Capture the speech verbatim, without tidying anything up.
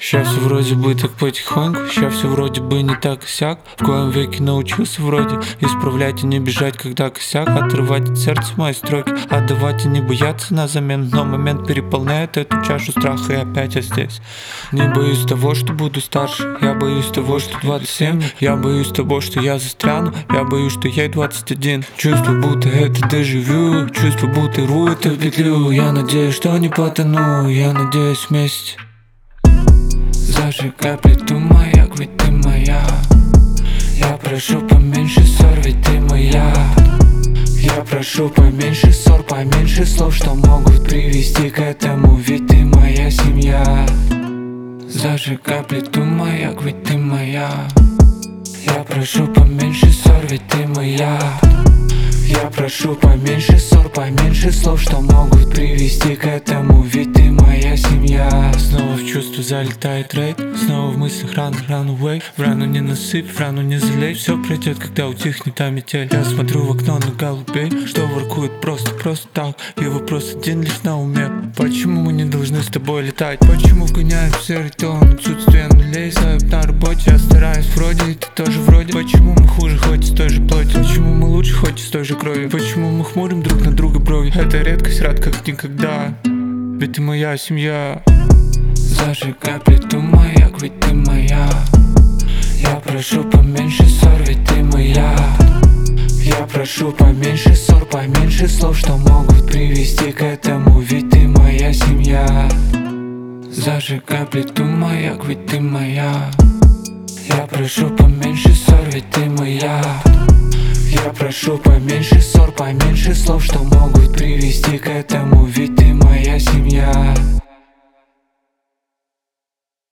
Ща все вроде бы так потихоньку, ща все вроде бы не так сяк. В коем веке научился вроде исправлять и не бежать, когда косяк. Отрывать от сердца мои строки, отдавать и не бояться на замену. Но момент переполняет эту чашу страха, и опять я здесь. Не боюсь того, что буду старше, я боюсь того, что двадцать семь. Я боюсь того, что я застряну, я боюсь, что ей двадцать один. Чувство, будто это дежавю, чувство, будто рву это в петлю. Я надеюсь, что не потону, я надеюсь вместе. Зажигай плиту, маяк, ведь ты моя. Я прошу поменьше ссор, ведь ты моя. Я прошу поменьше ссор, поменьше слов, что могут привести к этому, ведь ты моя семья. Зажигай плиту, маяк, ведь ты моя. Я прошу поменьше ссор, ведь ты моя. Я прошу поменьше ссор, поменьше слов, что могут привести к этому, ведь ты моя семья. Снова в чувство залетает рейд, снова в мыслях run, run away. В рану не насыпь, в рану не залей. Все пройдет, когда утихнет та метель. Я смотрю в окно на голубей, что воркуют просто, просто так. И вопрос один лишь на уме: почему мы не должны с тобой летать? Почему вгоняем в серый тон отсутствие нулей? Сайп на работе, я стараюсь вроде, и ты тоже вроде. Почему мы хуже, хоть из той же плоти? Почему мы лучше, хоть из той же крови? Почему мы хмурим друг на друга брови? Это редкость, рад как никогда, ведь ты моя семья. Зажигай плиту, маяк, ведь ты моя. Я прошу поменьше ссор, ведь ты моя. Я прошу поменьше ссор, поменьше слов, что могут привести к этому, ведь ты моя семья. Зажигай плиту, маяк, ведь ты моя. Я прошу поменьше ссор, ведь ты моя. Я прошу поменьше ссор, поменьше слов, что могут привести к этому, ведь ты моя семья.